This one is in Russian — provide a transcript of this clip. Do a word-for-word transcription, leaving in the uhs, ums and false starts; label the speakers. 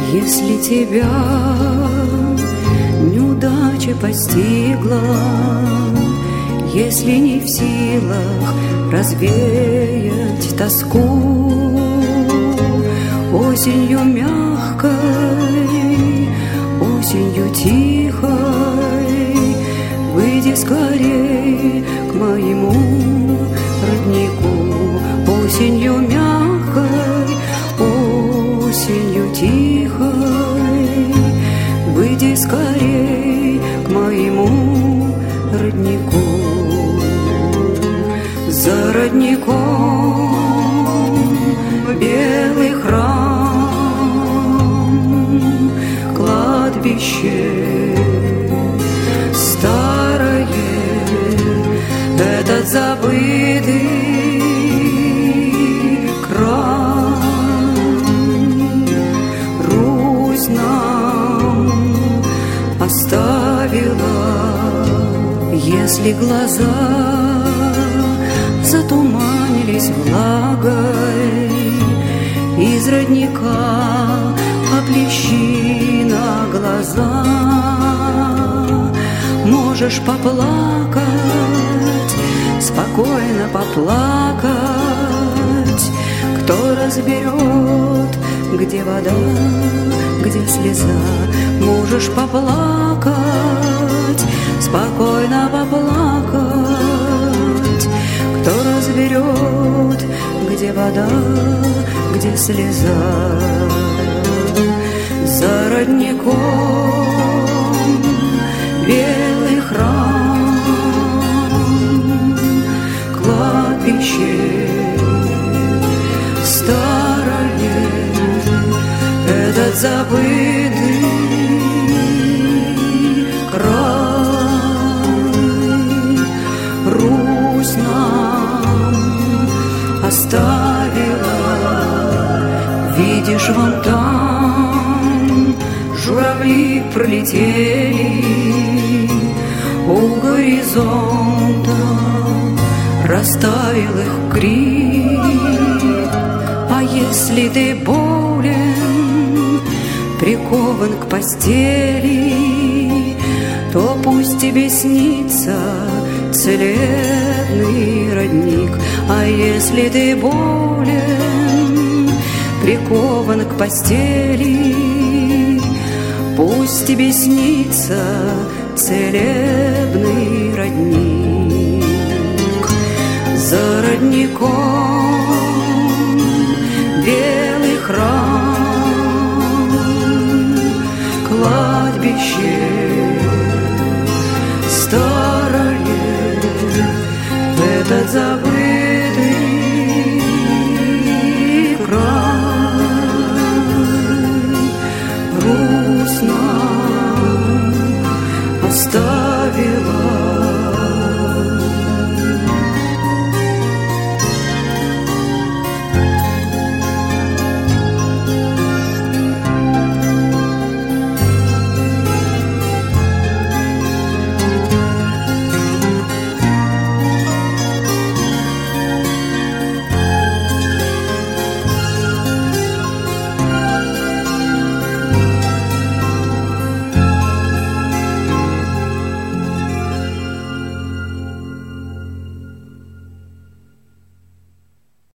Speaker 1: Если тебя неудача постигла, если не в силах развеять тоску, осенью мягкой, осенью тихой, выйди скорей к моему роднику. Осенью мягкой, осенью тихой, выйди скорей к моему роднику. За родником белый храм, кладбище старое, этот забытый край. Русь нам оставила, если глаза затуманились влагой, из родника поплещи на глаза. Можешь поплакать, спокойно поплакать. Кто разберет, где вода, где слеза? Можешь поплакать, спокойно поплакать. Кто разберет, где вода, где слеза? За родником белый храм, кладбище старое, этот забытый край. Русь нам оставила, видишь, вон там журавли пролетели, у горизонта растаял их крик. А если ты болен, прикован к постели, то пусть тебе снится целебный родник. А если ты болен, прикован к постели, пусть тебе снится целебный родник. За родником белый храм,